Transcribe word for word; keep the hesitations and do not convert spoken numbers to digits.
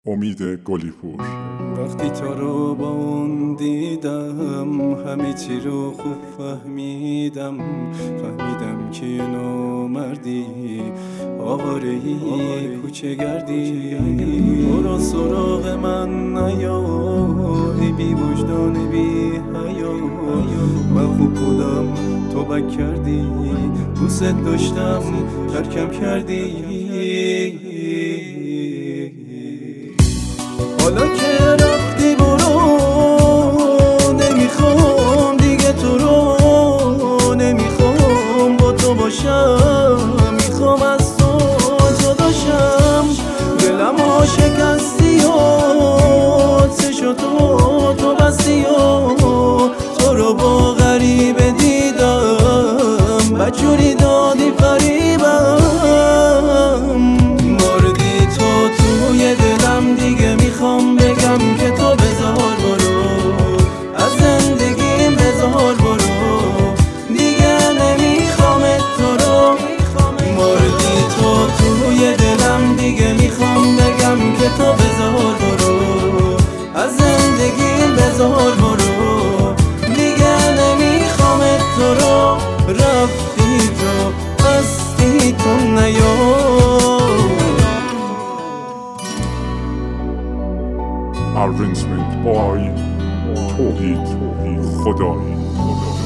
امید گلیپور. وقتی تو رو با اون دیدم همه چی رو خوب فهمیدم فهمیدم که نو مردی آوارهی کوچه گردی برو سراغ من نیا ای بی وجدان بی حیا من خوب بودم تو بد کردی دوست داشتم ترکم کردی حالا که رفتی برو نمیخوام دیگه تو رو نمیخوام با تو باشم میخوام از تو جداشم دلم ها شکستی و چشو تو تو بستی و تو رو با غریبه دیدم بجوری دادی فریبم مردی تو توی دلم دیگه میخوام بگم که تو بذار برو از زندگیم بذار برو دیگه نمیخوام تو رو مردی تو توی دلم دیگه میخوام بگم که تو بذار برو از زندگیم بذار برو دیگه نمیخوام تو رو رفتی تو هستی تو نیا Arrangement by توحید خدایی.